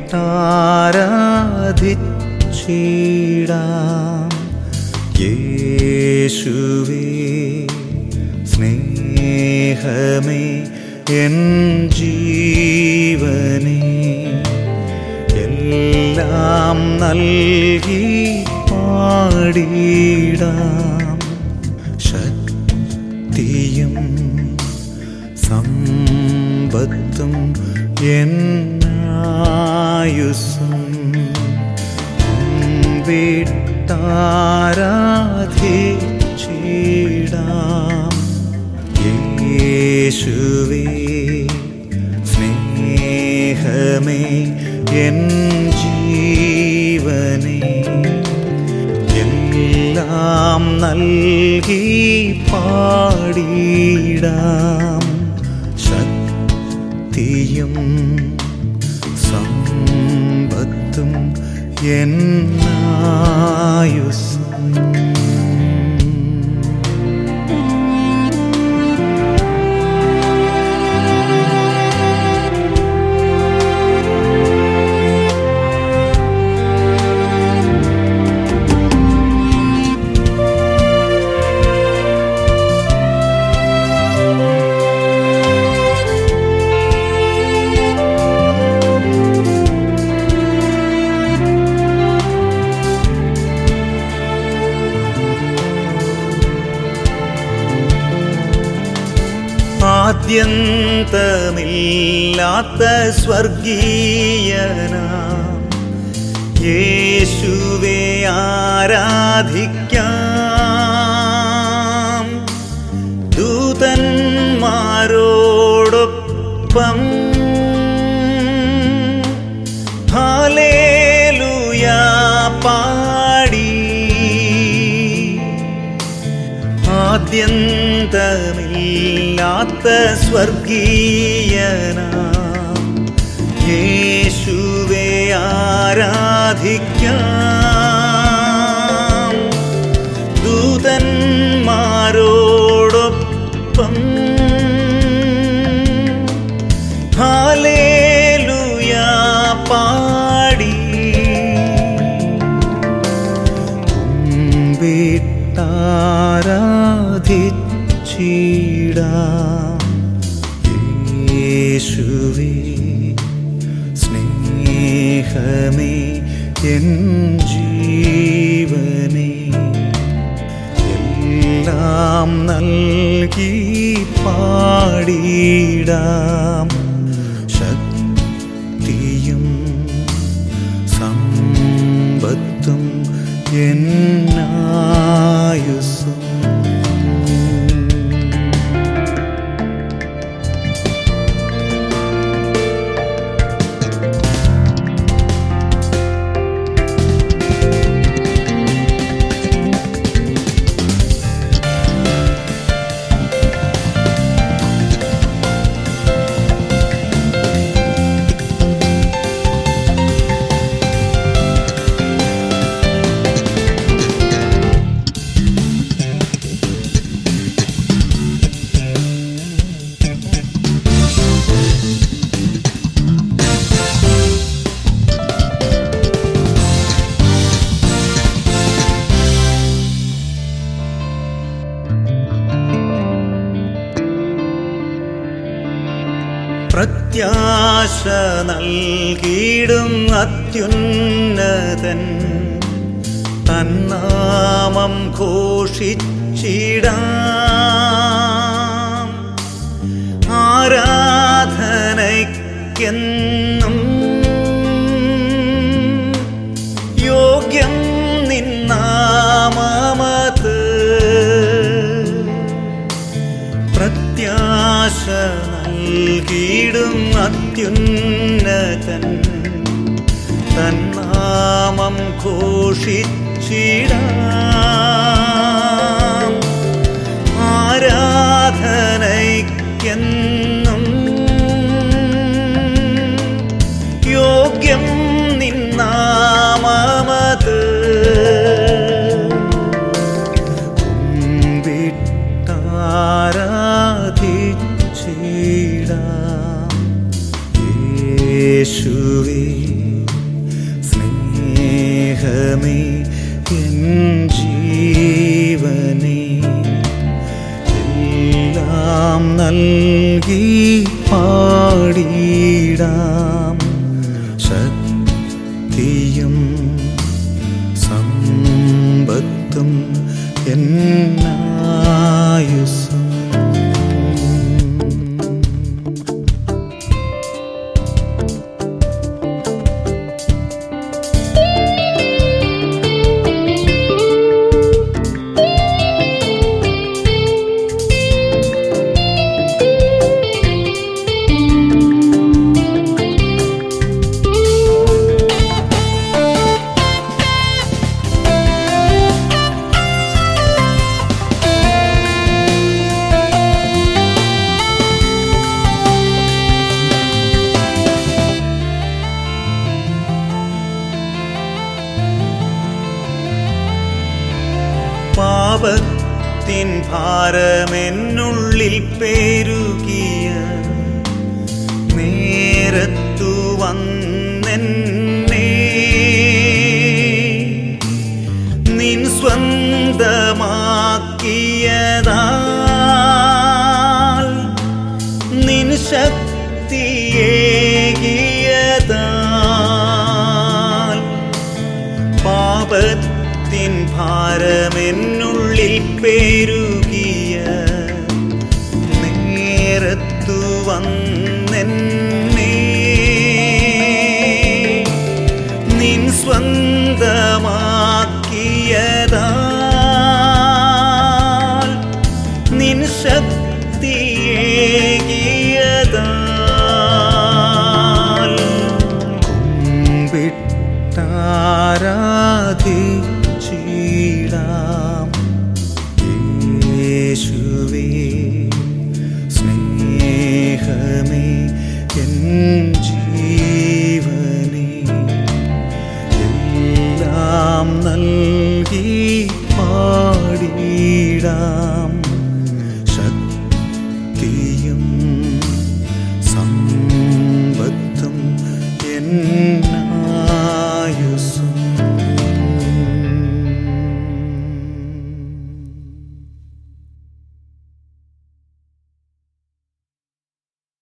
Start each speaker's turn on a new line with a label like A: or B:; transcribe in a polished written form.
A: കുമ്പിട്ടാരാധിച്ചിടാം. യേശുവേ സ്നേഹമേ എൻ ജീവനേ, എല്ലാം നൽകി പാടിടാം. ശക്തിയും സമ്പത്തും എന്നായുസ്സും വിട്ടാരാധിച്ചിടാം. യേശുവേ സ്നേഹമേ എൻ ജീവനേ, എല്ലാം നൽകി പാടിടാം. ശക്തിയും സമ്പത്തും എന്നായുസ്സും ആദ്യന്തമില്ലാത്ത സ്വർഗീയനാം യേശുവേ ആരാധിക്കാം. ദൂതന്മാരോടൊപ്പം ഹല്ലേലൂയ പാടി, ആദ്യന്തമില്ലാത്ത സ്വർഗീയനാം യേശുവേ ആരാധിക്കാം. ദൂതന്മാരോടൊപ്പം ഹല്ലേലൂയ പാടി, കുമ്പിട്ടാരാധിച്ചിടാം. യേശുവേ സ്നേഹമേ എൻ ജീവനേ, എല്ലാം നൽകി പാടിടാം. ശക്തിയും സമ്പത്തും എന്നായുസ്സും പ്രത്യാശ നൽകിയിടും അത്യുന്നതൻ, തന്നാമം ഘോഷിച്ചിടാം. ആരാധനയ്ക്കെന്നും യോഗ്യം നിന്നാമത്. പ്രത്യാശ നൽകിയിടും അത്യുന്നതൻ, തന്നാമം ഘോഷിച്ചിടാം. ആരാധനയ്ക്കെന്നും യോഗ്യം നിന്നാമത്. കുമ്പിട്ടാരാധിച്ചിടാം. യേശുവേ നൽകി പാടിടാം ശക്തിയും സമ്പത്തും എന്നായുസ്സും. പാപത്തിൻ ഭാരമെന്നുള്ളിൽ പെരുകിയ നേരത്തു വന്നെന്നെ നിൻ സ്വന്തമാക്കിയതാൽ നിൻ ശക്തിയേകിയതാൽ പാപത്തിൻ ഭാരമെന്നുള്ളിൽ പെരുകിയ നേരത്തു വന്നെന്നെ നിൻ സ്വന്തമാക്കിയതാൽ നിൻ ശക്തിയേകിയതാൽ കുമ്പിട്ടാരാധി